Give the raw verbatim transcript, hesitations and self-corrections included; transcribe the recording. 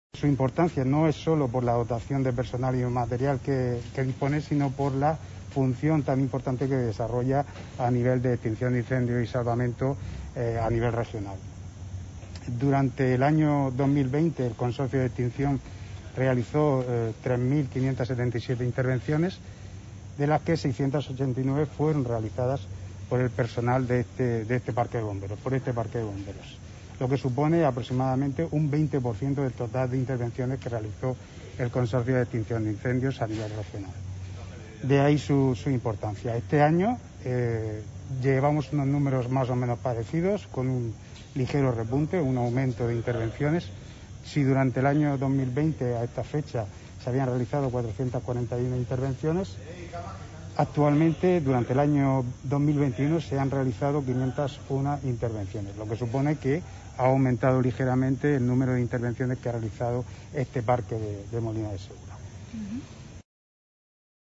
Su importancia no es solo por la dotación de personal y material que, que dispone, sino por la función tan importante que desarrolla a nivel de extinción de incendios y salvamento eh, a nivel regional. Durante el año dos mil veinte el Consorcio de Extinción realizó eh, tres mil quinientas setenta y siete intervenciones, de las que seiscientas ochenta y nueve fueron realizadas por el personal de este, de este parque de bomberos, por este parque de bomberos, lo que supone aproximadamente un veinte por ciento del total de intervenciones que realizó el Consorcio de Extinción de Incendios a nivel regional. De ahí su, su importancia. Este año eh, llevamos unos números más o menos parecidos, con un ligero repunte, un aumento de intervenciones. Si durante el año dos mil veinte a esta fecha se habían realizado cuatrocientas cuarenta y una intervenciones, actualmente durante el año dos mil veintiuno se han realizado quinientas una intervenciones, lo que supone que ha aumentado ligeramente el número de intervenciones que ha realizado este parque de, de Molina de Segura. Uh-huh.